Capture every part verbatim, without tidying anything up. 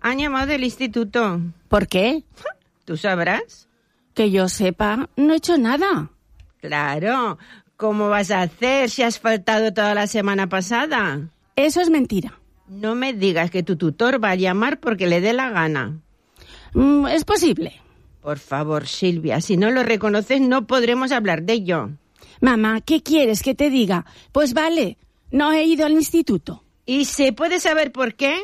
Han llamado del instituto. ¿Por qué? ¿Tú sabrás? Que yo sepa, no he hecho nada. Claro. ¿Cómo vas a hacer si has faltado toda la semana pasada? Eso es mentira. No me digas que tu tutor va a llamar porque le dé la gana. Mm, es posible. Por favor, Silvia, si no lo reconoces no podremos hablar de ello. Mamá, ¿qué quieres que te diga? Pues vale, no he ido al instituto. ¿Y se puede saber por qué?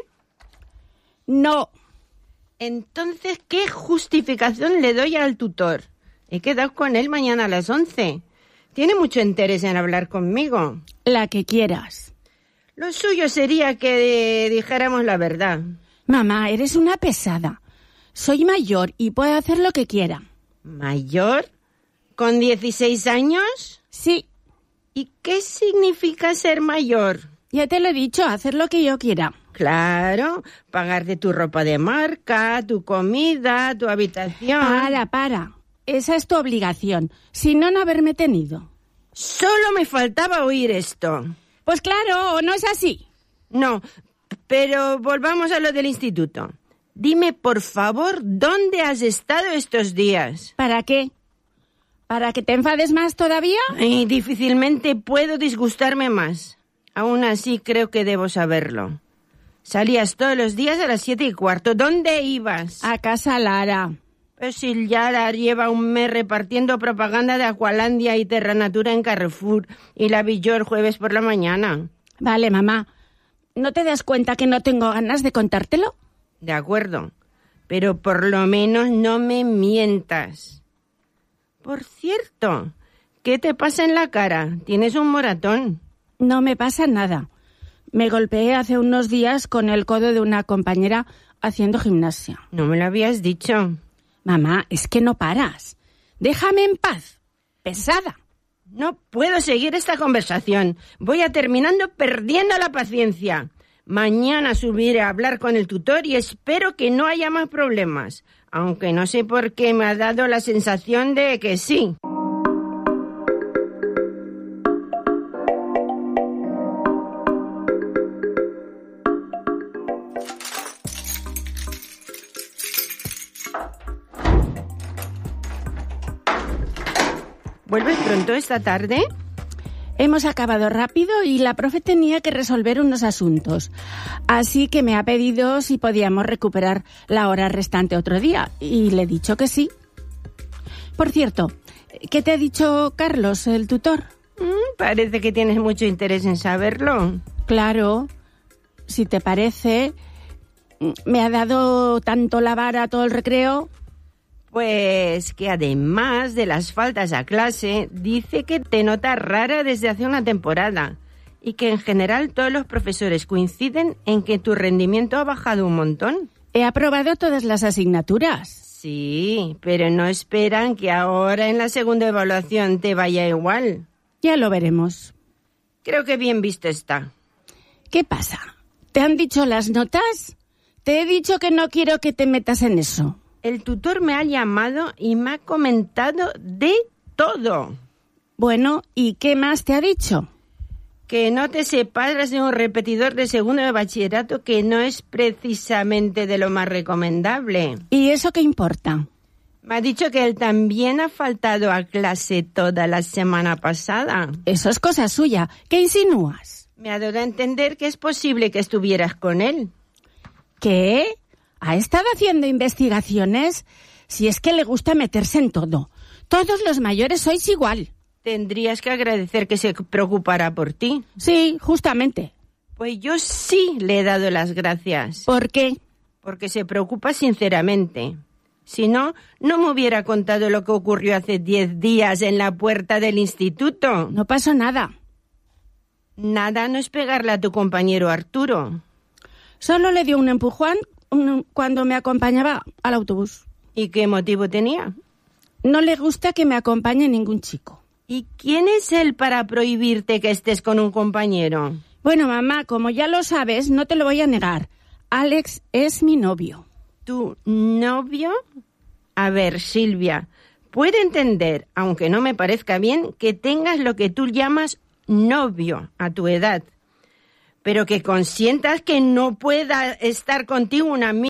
No. Entonces, ¿qué justificación le doy al tutor? He quedado con él mañana a las once. Tiene mucho interés en hablar conmigo. La que quieras. Lo suyo sería que dijéramos la verdad. Mamá, eres una pesada. Soy mayor y puedo hacer lo que quiera. ¿Mayor? ¿Con dieciséis años? Sí. ¿Y qué significa ser mayor? Ya te lo he dicho, hacer lo que yo quiera. Claro, pagarte tu ropa de marca, tu comida, tu habitación. Para, para. Esa es tu obligación. Si no, no haberme tenido. Solo me faltaba oír esto. Pues claro, ¿no es así? No, pero volvamos a lo del instituto. Dime, por favor, ¿dónde has estado estos días? ¿Para qué? ¿Para que te enfades más todavía? Ay, difícilmente puedo disgustarme más. Aún así creo que debo saberlo. Salías todos los días a las siete y cuarto. ¿Dónde ibas? A casa Lara. Pues si ya la lleva un mes repartiendo propaganda de Aqualandia y Terranatura en Carrefour y la vi yo el jueves por la mañana. Vale, mamá. ¿No te das cuenta que no tengo ganas de contártelo? De acuerdo, pero por lo menos no me mientas. Por cierto, ¿qué te pasa en la cara? ¿Tienes un moratón? No me pasa nada. Me golpeé hace unos días con el codo de una compañera haciendo gimnasia. No me lo habías dicho. Mamá, es que no paras. Déjame en paz. Pesada. No puedo seguir esta conversación. Voy a terminando perdiendo la paciencia. Mañana subiré a hablar con el tutor y espero que no haya más problemas. Aunque no sé por qué me ha dado la sensación de que sí. ¿Vuelves pronto esta tarde? Hemos acabado rápido y la profe tenía que resolver unos asuntos. Así que me ha pedido si podíamos recuperar la hora restante otro día. Y le he dicho que sí. Por cierto, ¿qué te ha dicho Carlos, el tutor? Mm, parece que tienes mucho interés en saberlo. Claro. Si te parece, me ha dado tanto la vara todo el recreo. Pues que además de las faltas a clase, dice que te nota rara desde hace una temporada y que en general todos los profesores coinciden en que tu rendimiento ha bajado un montón. He aprobado todas las asignaturas. Sí, pero no esperan que ahora en la segunda evaluación te vaya igual. Ya lo veremos. Creo que bien visto está. ¿Qué pasa? ¿Te han dicho las notas? Te he dicho que no quiero que te metas en eso. El tutor me ha llamado y me ha comentado de todo. Bueno, ¿y qué más te ha dicho? Que no te separas de un repetidor de segundo de bachillerato que no es precisamente de lo más recomendable. ¿Y eso qué importa? Me ha dicho que él también ha faltado a clase toda la semana pasada. Eso es cosa suya. ¿Qué insinúas? Me ha dado a entender que es posible que estuvieras con él. ¿Qué? ¿Ha estado haciendo investigaciones? Si es que le gusta meterse en todo. Todos los mayores sois igual. Tendrías que agradecer que se preocupara por ti. Sí, justamente. Pues yo sí le he dado las gracias. ¿Por qué? Porque se preocupa sinceramente. Si no, no me hubiera contado lo que ocurrió hace diez días en la puerta del instituto. No pasó nada. Nada no es pegarle a tu compañero Arturo. Solo le dio un empujón cuando me acompañaba al autobús. ¿Y qué motivo tenía? No le gusta que me acompañe ningún chico. ¿Y quién es él para prohibirte que estés con un compañero? Bueno, mamá, como ya lo sabes, no te lo voy a negar. Alex es mi novio. ¿Tu novio? A ver, Silvia, puedo entender, aunque no me parezca bien, que tengas lo que tú llamas novio a tu edad, pero que consientas que no pueda estar contigo una amiga.